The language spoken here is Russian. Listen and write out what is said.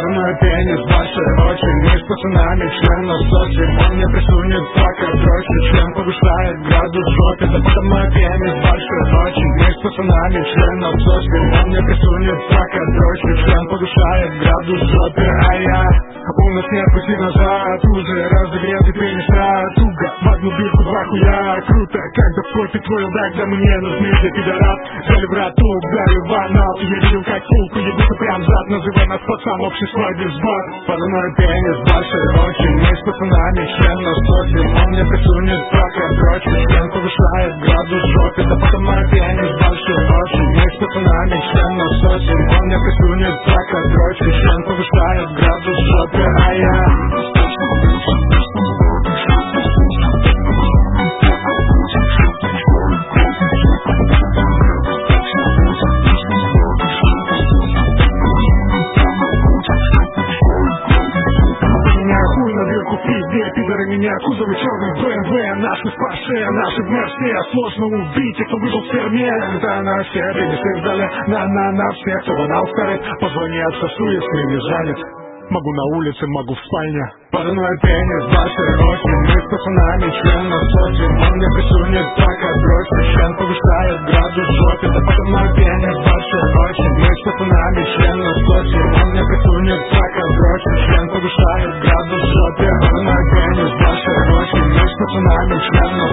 Мой пенис большой очень, мы с пацанами член насосим. Он мне присунет пока дрочит, член повышает градус в жопе. Да потом мой пенис большой очень, мы с пацанами член насосим. Он мне присунет пока дрочит, член повышает градус в жопе. А я, у нас нет пути назад, уже разогретый пениса туго. В одну бирку два хуя, круто, когда в кофе твой лдак, да мне нужны для пидорат. Взяли в роту, ударю в анал, я видел как фулку, ебутся прям зад. Называй нас пацан, общество дисбат. Мой пенис большой очень, мы с пацанами член насосим. Он мне присунет пока дрочит, член повышает градус в жопе. Да потом мой пенис большой очень, мы с пацанами член насосим. Он мне присунет пока дрочит, член повышает градус в жопе. А я пидоры меня, кузовы черный БМВ, наши в Порше, наши в Мерсе. Сложно убить, кто выжил в ферме. Да на все пенисы в зале, на всех, кто банал старый. Позвони отсосу, если не занят. Могу на улице, могу в спальне. Мой пенис большой очень, мы с пацанами член насосим. Он мне присунет пока дрочит, член повышает градус в жопе. Да потом мой пенис большой очень, мы с пацанами член насосим. Он мне присунет пока дрочит, член повышает градус в жопе. Мой пенис большой очень, мы с пацанами член насосим.